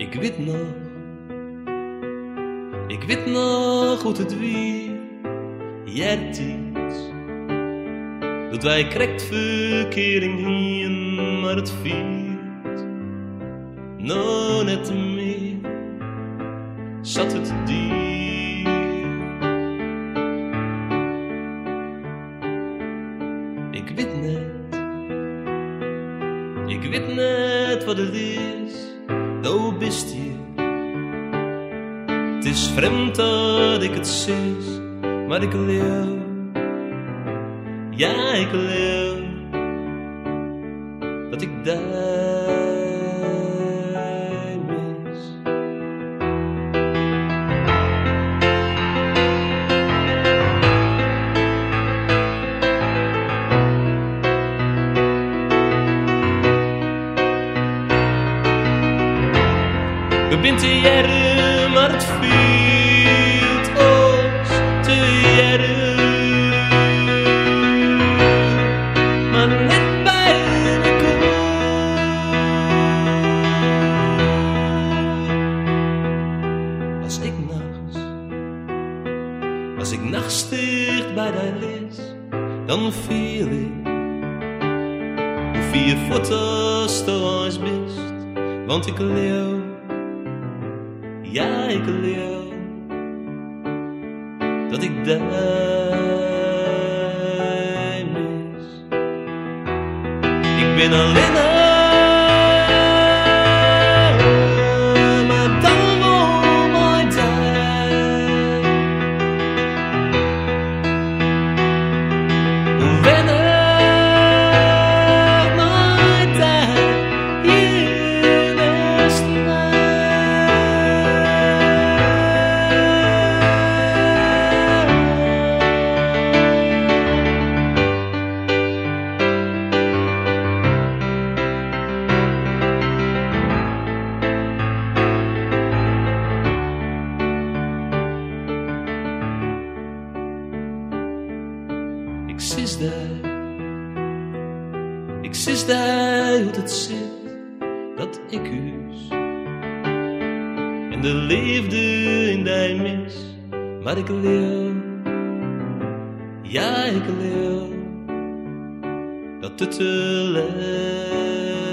Ik weet nog hoe het wie Jertiets dat wij krekt verkering hien, maar het viert nou net meer zat het dier. Ik weet net wat het is, nou bist je. Het is vreemd dat ik het zus, maar ik leeuw. Ja, ik leeuw dat ik daar mis. We bent te jaren, maar het viel ons te jaren. Maar net bij de koel. Als ik nachts dicht bij die lis, dan viel ik hoe 4 foto's thuis best, want ik leeuw. Ja, ik leeuw dat ik daar mis. Ik ben alleen maar dan wel mijn tijd. Wennen mijn tijd hier is Ik zie daar hoe het zit, dat ik huus. En de liefde in die mis, maar ik leeuw. Ja, ik leeuw dat het te laat.